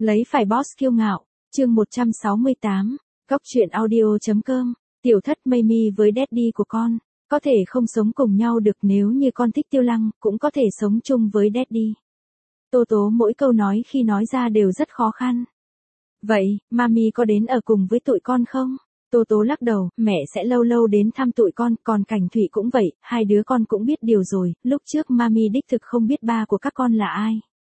Lấy phải boss kiêu ngạo, chương 168, Góc truyện audio.com, tiểu thất Mimi với daddy của con, có thể không sống cùng nhau được nếu như con thích Tiêu Lăng, cũng có thể sống chung với daddy. Tô Tố mỗi câu nói khi nói ra đều rất khó khăn. Vậy, Mami có đến ở cùng với tụi con không? Tô Tố lắc đầu, mẹ sẽ lâu lâu đến thăm tụi con, còn Cảnh Thụy cũng vậy, hai đứa con cũng biết điều rồi, lúc trước Mami đích thực không biết ba của các con là ai.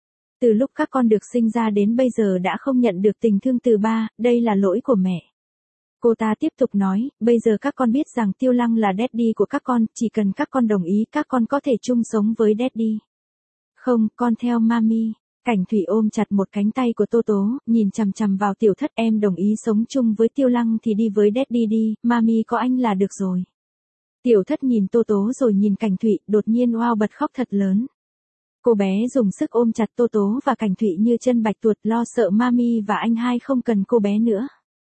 Từ lúc các con được sinh ra đến bây giờ đã không nhận được tình thương từ ba, đây là lỗi của mẹ. Cô ta tiếp tục nói, bây giờ các con biết rằng Tiêu Lăng là daddy của các con, chỉ cần các con đồng ý các con có thể chung sống với daddy. Không, con theo Mami. Cảnh Thụy ôm chặt một cánh tay của Tô Tố, nhìn chằm chằm vào tiểu thất, em đồng ý sống chung với Tiêu Lăng thì đi với daddy đi, Mami có anh là được rồi. Tiểu thất nhìn Tô Tố rồi nhìn Cảnh Thụy, đột nhiên wow bật khóc thật lớn. Cô bé dùng sức ôm chặt Tô Tố và Cảnh Thụy như chân bạch tuột, lo sợ Mami và anh hai không cần cô bé nữa.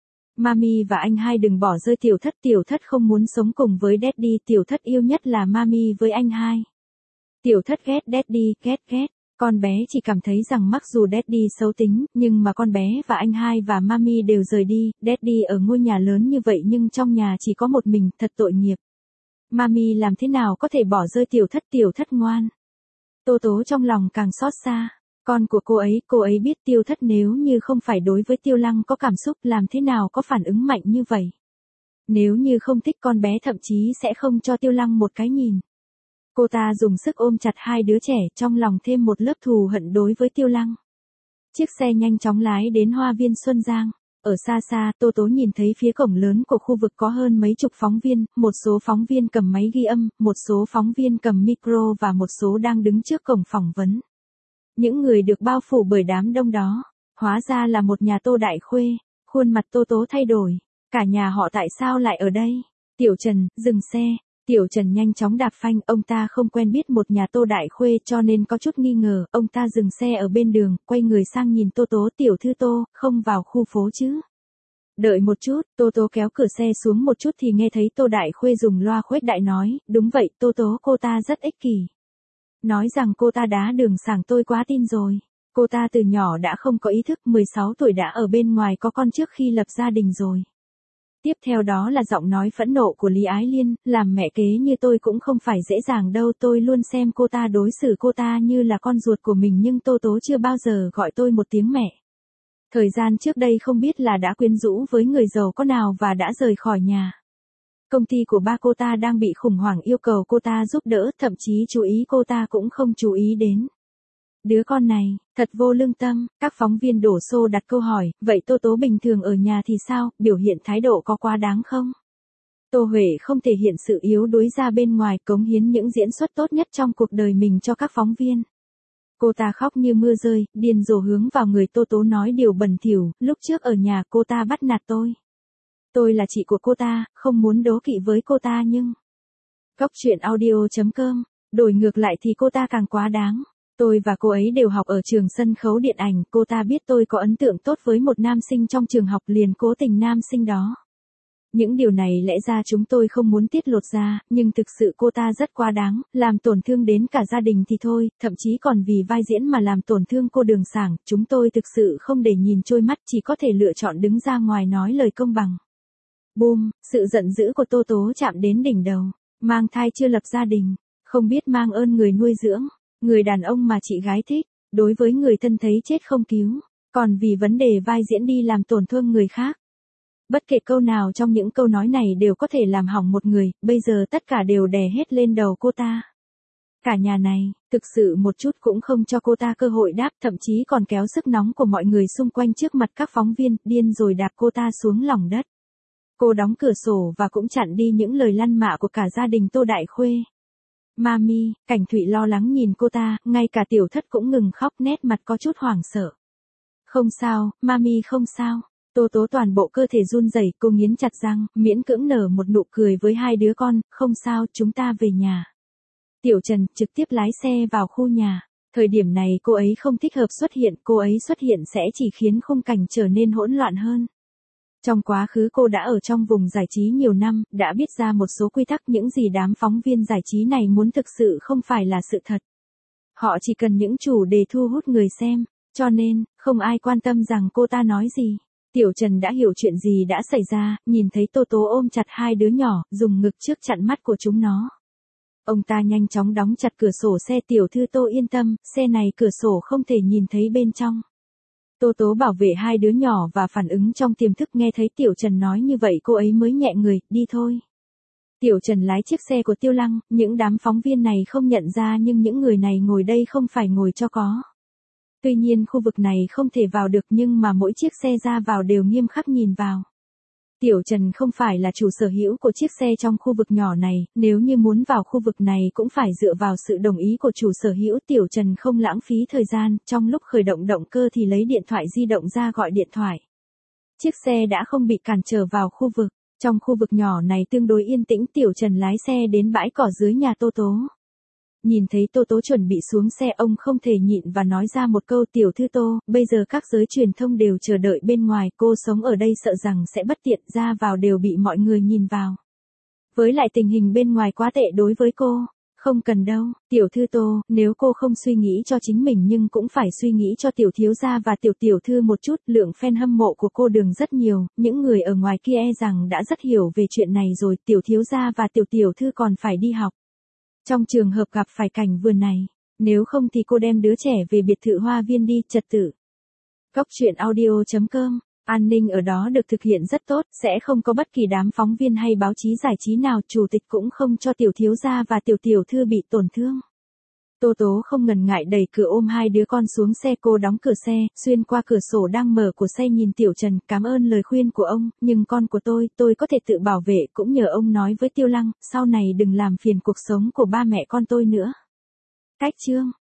Mami và anh hai đừng bỏ rơi tiểu thất không muốn sống cùng với daddy, tiểu thất yêu nhất là Mami với anh hai. Tiểu thất ghét daddy, ghét. Con bé chỉ cảm thấy rằng mặc dù daddy xấu tính, nhưng mà con bé và anh hai và Mami đều rời đi, daddy ở ngôi nhà lớn như vậy nhưng trong nhà chỉ có một mình, thật tội nghiệp. Mami làm thế nào có thể bỏ rơi tiểu thất ngoan. Tô Tố trong lòng càng xót xa. Con của cô ấy biết tiểu thất nếu như không phải đối với Tiêu Lăng có cảm xúc làm thế nào có phản ứng mạnh như vậy. Nếu như không thích con bé thậm chí sẽ không cho Tiêu Lăng một cái nhìn. Cô ta dùng sức ôm chặt hai đứa trẻ trong lòng thêm một lớp thù hận đối với Tiêu Lăng. Chiếc xe nhanh chóng lái đến Hoa viên Xuân Giang. Ở xa xa, Tô Tố nhìn thấy phía cổng lớn của khu vực có hơn mấy chục phóng viên, một số phóng viên cầm máy ghi âm, một số phóng viên cầm micro và một số đang đứng trước cổng phỏng vấn. Những người được bao phủ bởi đám đông đó, hóa ra là một nhà Tô Đại Khuê, khuôn mặt Tô Tố thay đổi. Cả nhà họ tại sao lại ở đây? Tiểu Trần, dừng xe. Tiểu Trần nhanh chóng đạp phanh, ông ta không quen biết một nhà Tô Đại Khuê cho nên có chút nghi ngờ, ông ta dừng xe ở bên đường, quay người sang nhìn Tô Tố, tiểu thư Tô, không vào khu phố chứ? Đợi một chút, Tô Tố kéo cửa xe xuống một chút thì nghe thấy Tô Đại Khuê dùng loa khuếch đại nói, đúng vậy, Tô Tố cô ta rất ích kỷ. Nói rằng cô ta đá đường sảng tôi quá tin rồi. Cô ta từ nhỏ đã không có ý thức, 16 tuổi đã ở bên ngoài có con trước khi lập gia đình rồi. Tiếp theo đó là giọng nói phẫn nộ của Lý Ái Liên, làm mẹ kế như tôi cũng không phải dễ dàng đâu, tôi luôn xem cô ta đối xử cô ta như là con ruột của mình nhưng Tô Tố chưa bao giờ gọi tôi một tiếng mẹ. Thời gian trước đây không biết là đã quyến rũ với người giàu có nào và đã rời khỏi nhà. Công ty của ba cô ta đang bị khủng hoảng yêu cầu cô ta giúp đỡ, thậm chí chú ý cô ta cũng không chú ý đến. Đứa con này, thật vô lương tâm, các phóng viên đổ xô đặt câu hỏi, vậy Tô Tố bình thường ở nhà thì sao, biểu hiện thái độ có quá đáng không? Tô Huệ không thể hiện sự yếu đuối ra bên ngoài, cống hiến những diễn xuất tốt nhất trong cuộc đời mình cho các phóng viên. Cô ta khóc như mưa rơi, điên rồ hướng vào người Tô Tố nói điều bẩn thỉu, lúc trước ở nhà cô ta bắt nạt tôi. Tôi là chị của cô ta, không muốn đố kỵ với cô ta nhưng... Góc truyện audio.com, đổi ngược lại thì cô ta càng quá đáng. Tôi và cô ấy đều học ở trường sân khấu điện ảnh, cô ta biết tôi có ấn tượng tốt với một nam sinh trong trường học liền cố tình nam sinh đó. Những điều này lẽ ra chúng tôi không muốn tiết lộ ra, nhưng thực sự cô ta rất quá đáng, làm tổn thương đến cả gia đình thì thôi, thậm chí còn vì vai diễn mà làm tổn thương cô Đường Sảng, chúng tôi thực sự không để nhìn trôi mắt, chỉ có thể lựa chọn đứng ra ngoài nói lời công bằng. Boom, sự giận dữ của Tô Tố chạm đến đỉnh đầu, mang thai chưa lập gia đình, không biết mang ơn người nuôi dưỡng, người đàn ông mà chị gái thích, đối với người thân thấy chết không cứu, còn vì vấn đề vai diễn đi làm tổn thương người khác. Bất kể câu nào trong những câu nói này đều có thể làm hỏng một người, bây giờ tất cả đều đè hết lên đầu cô ta. Cả nhà này, thực sự một chút cũng không cho cô ta cơ hội đáp, thậm chí còn kéo sức nóng của mọi người xung quanh trước mặt các phóng viên, điên rồi đạp cô ta xuống lòng đất. Cô đóng cửa sổ và cũng chặn đi những lời lăn mạ của cả gia đình Tô Đại Khuê. Mami, Cảnh Thụy lo lắng nhìn cô ta, ngay cả tiểu thất cũng ngừng khóc, nét mặt có chút hoảng sợ. Không sao, Mami không sao. Tô Tố toàn bộ cơ thể run rẩy, cô nghiến chặt răng, miễn cưỡng nở một nụ cười với hai đứa con, không sao, chúng ta về nhà. Tiểu Trần trực tiếp lái xe vào khu nhà. Thời điểm này cô ấy không thích hợp xuất hiện, cô ấy xuất hiện sẽ chỉ khiến khung cảnh trở nên hỗn loạn hơn. Trong quá khứ cô đã ở trong vùng giải trí nhiều năm, đã biết ra một số quy tắc, những gì đám phóng viên giải trí này muốn thực sự không phải là sự thật. Họ chỉ cần những chủ đề thu hút người xem, cho nên, Không ai quan tâm rằng cô ta nói gì. Tiểu Trần đã hiểu chuyện gì đã xảy ra, nhìn thấy Tô Tố ôm chặt hai đứa nhỏ, dùng ngực trước chặn mắt của chúng nó. Ông ta nhanh chóng đóng chặt cửa sổ xe. Tiểu thư Tô yên tâm, xe này cửa sổ không thể nhìn thấy bên trong. Tô Tố bảo vệ hai đứa nhỏ và phản ứng trong tiềm thức nghe thấy Tiểu Trần nói như vậy cô ấy mới nhẹ người, đi thôi. Tiểu Trần lái chiếc xe của Tiêu Lăng, những đám phóng viên này không nhận ra nhưng những người này ngồi đây không phải ngồi cho có. Tuy nhiên khu vực này không thể vào được nhưng mà mỗi chiếc xe ra vào đều nghiêm khắc nhìn vào. Tiểu Trần không phải là chủ sở hữu của chiếc xe trong khu vực nhỏ này, nếu như muốn vào khu vực này cũng phải dựa vào sự đồng ý của chủ sở hữu. Tiểu Trần không lãng phí thời gian, trong lúc khởi động động cơ thì lấy điện thoại di động ra gọi điện thoại. Chiếc xe đã không bị cản trở vào khu vực. Trong khu vực nhỏ này tương đối yên tĩnh. Tiểu Trần lái xe đến bãi cỏ dưới nhà Tô Tố. Nhìn thấy Tô Tố chuẩn bị xuống xe ông không thể nhịn và nói ra một câu tiểu thư Tô, bây giờ các giới truyền thông đều chờ đợi bên ngoài, cô sống ở đây sợ rằng sẽ bất tiện, ra vào đều bị mọi người nhìn vào. Với lại tình hình bên ngoài quá tệ đối với cô. Không cần đâu, tiểu thư Tô, nếu cô không suy nghĩ cho chính mình nhưng cũng phải suy nghĩ cho tiểu thiếu gia và tiểu thư một chút. Lượng fan hâm mộ của cô Đường rất nhiều, những người ở ngoài kia rằng đã rất hiểu về chuyện này rồi. Tiểu thiếu gia và tiểu thư còn phải đi học. Trong trường hợp gặp phải cảnh vườn này, nếu không thì cô đem đứa trẻ về biệt thự Hoa Viên đi. Trật tự. Cóc truyện audio.com. An ninh ở đó được thực hiện rất tốt, sẽ không có bất kỳ đám phóng viên hay báo chí giải trí nào. Chủ tịch cũng không cho tiểu thiếu gia và tiểu thư bị tổn thương. Tô Tố không ngần ngại đẩy cửa ôm hai đứa con xuống xe. Cô đóng cửa xe, xuyên qua cửa sổ đang mở của xe nhìn Tiểu Trần. Cảm ơn lời khuyên của ông, nhưng con của tôi có thể tự bảo vệ, cũng nhờ ông nói với Tiêu Lăng, sau này đừng làm phiền cuộc sống của ba mẹ con tôi nữa. Cách chương